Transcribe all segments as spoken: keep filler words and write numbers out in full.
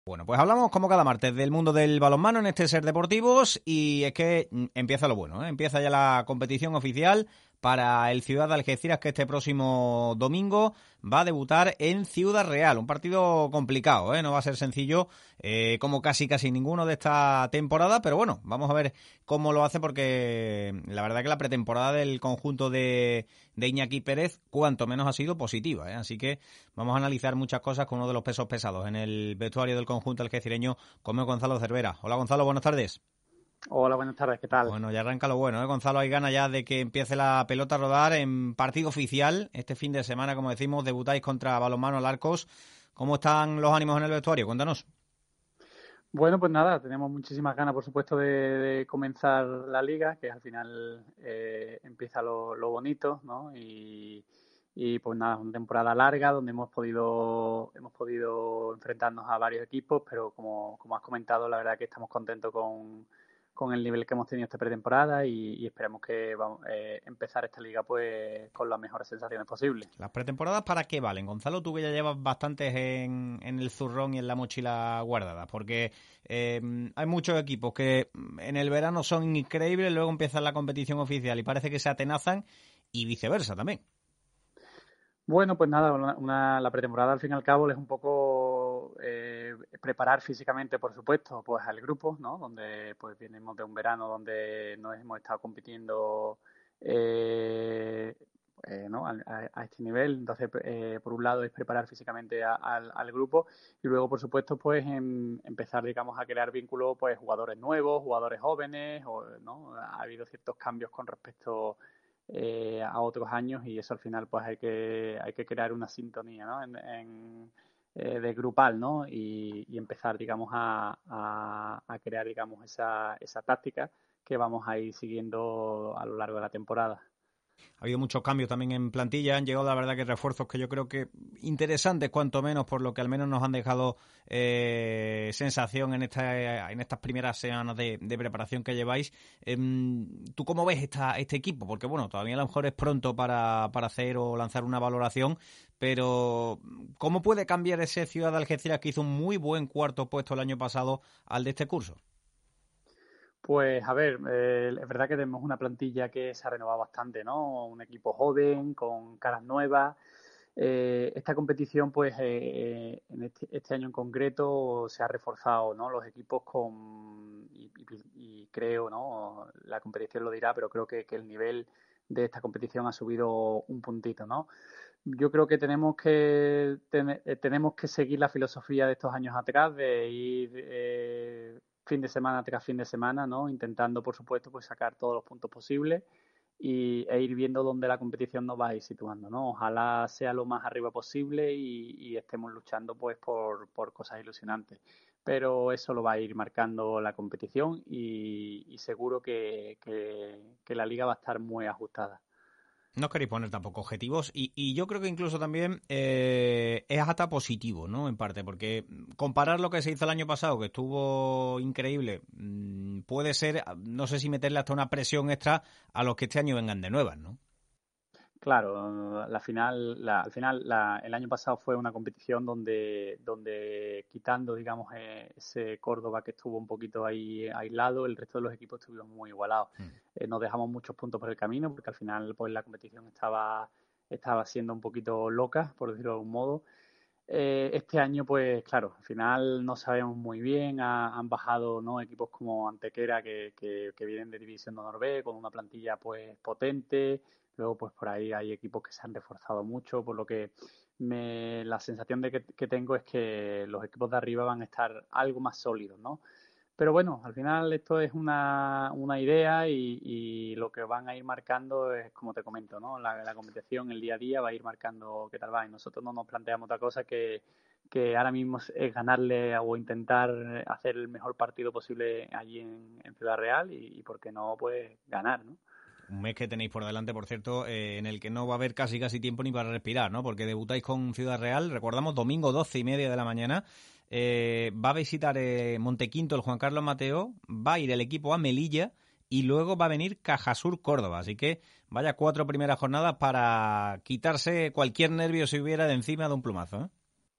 Bueno, pues hablamos como cada martes del mundo del balonmano en este Ser Deportivos y es que mm, empieza lo bueno, ¿eh? Empieza ya la competición oficial para el Ciudad de Algeciras que este próximo domingo va a debutar en Ciudad Real. Un partido complicado, ¿eh? No va a ser sencillo eh, como casi casi ninguno de esta temporada, pero bueno, vamos a ver cómo lo hace porque la verdad que la pretemporada del conjunto de, de Iñaki Pérez cuanto menos ha sido positiva, ¿eh? Así que vamos a analizar muchas cosas con uno de los pesos pesados en el vestuario del conjunto algecireño, como es Gonzalo Cervera. Hola Gonzalo, buenas tardes. Hola, buenas tardes, ¿qué tal? Bueno, ya arranca lo bueno, ¿eh? Gonzalo, hay ganas ya de que empiece la pelota a rodar en partido oficial. Este fin de semana, como decimos, debutáis contra Balonmano Alarcos. ¿Cómo están los ánimos en el vestuario? Cuéntanos. Bueno, pues nada, tenemos muchísimas ganas, por supuesto, de, de comenzar la liga, que al final eh, empieza lo, lo bonito, ¿no? Y, y pues nada, una temporada larga donde hemos podido hemos podido enfrentarnos a varios equipos, pero como, como has comentado, la verdad que estamos contentos con, con el nivel que hemos tenido esta pretemporada y, y esperemos que vamos eh, empezar esta liga pues con las mejores sensaciones posibles. ¿Las pretemporadas para qué valen? Gonzalo, tú que ya llevas bastantes en, en el zurrón y en la mochila guardadas, porque eh, hay muchos equipos que en el verano son increíbles, luego empiezan la competición oficial y parece que se atenazan y viceversa también. Bueno, pues nada, una, una- la pretemporada al fin y al cabo es un poco eh, preparar físicamente, por supuesto, pues al grupo, ¿no? Donde pues venimos de un verano donde no hemos estado compitiendo eh, eh, ¿no? a, a- a este nivel. Entonces, eh, por un lado es preparar físicamente a- al, al grupo y luego, por supuesto, pues em- empezar, digamos, a crear vínculos, pues jugadores nuevos, jugadores jóvenes, o, ¿no? Ha habido ciertos cambios con respecto eh, a otros años y eso al final pues hay que hay que crear una sintonía, ¿no? En, en, eh, de grupal, ¿no? Y, y empezar, digamos, a, a, a crear, digamos, esa, esa táctica que vamos a ir siguiendo a lo largo de la temporada. Ha habido muchos cambios también en plantilla, han llegado la verdad que refuerzos que yo creo que interesantes cuanto menos, por lo que al menos nos han dejado eh, sensación en esta, en estas primeras semanas de, de preparación que lleváis. Eh, ¿Tú cómo ves esta, este equipo? Porque bueno, todavía a lo mejor es pronto para, para hacer o lanzar una valoración, pero ¿cómo puede cambiar ese Ciudad de Algeciras que hizo un muy buen cuarto puesto el año pasado al de este curso? Pues a ver, eh, es verdad que tenemos una plantilla que se ha renovado bastante, ¿no? Un equipo joven, con caras nuevas. Eh, esta competición, pues eh, en este, este año en concreto se ha reforzado, ¿no? Los equipos con, y, y- y creo, ¿no? La competición lo dirá, pero creo que, que el nivel de esta competición ha subido un puntito, ¿no? Yo creo que tenemos que ten- eh, tenemos que seguir la filosofía de estos años atrás, de ir eh, fin de semana tras fin de semana, ¿no? Intentando, por supuesto, pues sacar todos los puntos posibles y, e ir viendo dónde la competición nos va a ir situando, ¿no? Ojalá sea lo más arriba posible y, y estemos luchando, pues, por, por cosas ilusionantes. Pero eso lo va a ir marcando la competición y, y seguro que, que, que la liga va a estar muy ajustada. No os queréis poner tampoco objetivos y, y yo creo que incluso también eh, es hasta positivo, ¿no? En parte, porque comparar lo que se hizo el año pasado, que estuvo increíble, mmm, puede ser, no sé si meterle hasta una presión extra a los que este año vengan de nuevas, ¿no? Claro, la final, la, al final la, el año pasado fue una competición donde, donde quitando, digamos, eh, ese Córdoba que estuvo un poquito ahí aislado, el resto de los equipos estuvieron muy igualados. Mm. Eh, nos dejamos muchos puntos por el camino porque al final pues la competición estaba, estaba siendo un poquito loca, por decirlo de algún modo. Eh, este año, pues claro, al final no sabemos muy bien, ha- han bajado, ¿no? Equipos como Antequera que, que, que vienen de División de Honor con una plantilla pues potente. Luego, pues por ahí hay equipos que se han reforzado mucho, por lo que me, la sensación de que, que tengo es que los equipos de arriba van a estar algo más sólidos, ¿no? Pero bueno, al final esto es una, una idea y, y lo que van a ir marcando es, como te comento, ¿no? La, la competición, el día a día va a ir marcando qué tal va. Y nosotros no nos planteamos otra cosa que, que ahora mismo es ganarle o intentar hacer el mejor partido posible allí en, en Ciudad Real y, y, ¿por qué no? Pues ganar, ¿no? Un mes que tenéis por delante, por cierto, eh, en el que no va a haber casi casi tiempo ni para respirar, ¿no? Porque debutáis con Ciudad Real, recordamos, domingo doce y media de la mañana. Eh, va a visitar eh, Montequinto el Juan Carlos Mateo, va a ir el equipo a Melilla y luego va a venir Cajasur Córdoba. Así que vaya cuatro primeras jornadas para quitarse cualquier nervio si hubiera de encima de un plumazo, ¿eh?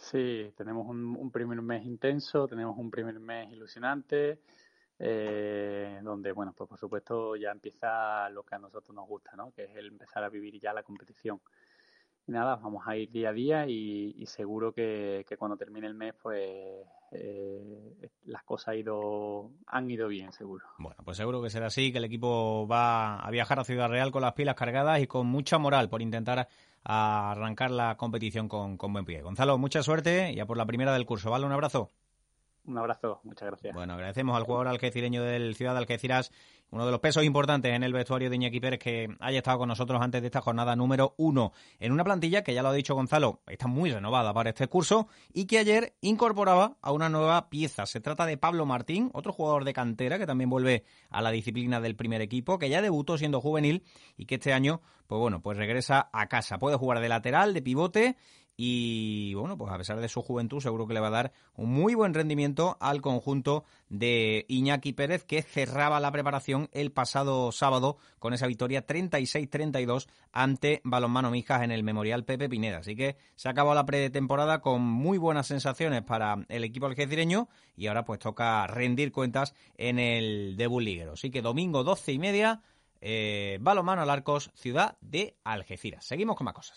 Sí, tenemos un, un primer mes intenso, tenemos un primer mes ilusionante, eh, donde, bueno, pues por supuesto ya empieza lo que a nosotros nos gusta, ¿no? Que es el empezar a vivir ya la competición. Y nada, vamos a ir día a día y, y seguro que, que cuando termine el mes, pues eh, las cosas ha ido, han ido bien, seguro. Bueno, pues seguro que será así, que el equipo va a viajar a Ciudad Real con las pilas cargadas y con mucha moral por intentar arrancar la competición con, con buen pie. Gonzalo, mucha suerte ya por la primera del curso, ¿vale? Un abrazo. Un abrazo, muchas gracias. Bueno, agradecemos al jugador algecireño del Ciudad de Algeciras, uno de los pesos importantes en el vestuario de Iñaki Pérez, que haya estado con nosotros antes de esta jornada número uno, en una plantilla que, ya lo ha dicho Gonzalo, está muy renovada para este curso y que ayer incorporaba a una nueva pieza. Se trata de Pablo Martín, otro jugador de cantera que también vuelve a la disciplina del primer equipo, que ya debutó siendo juvenil y que este año, pues bueno, pues regresa a casa. Puede jugar de lateral, de pivote. Y bueno, pues a pesar de su juventud seguro que le va a dar un muy buen rendimiento al conjunto de Iñaki Pérez, que cerraba la preparación el pasado sábado con esa victoria treinta y seis treinta y dos ante Balonmano Mijas en el Memorial Pepe Pineda. Así que se ha acabado la pretemporada con muy buenas sensaciones para el equipo algecireño y ahora pues toca rendir cuentas en el debut liguero. Así que domingo doce y media, eh, Balonmano Alarcos, Ciudad de Algeciras. Seguimos con más cosas.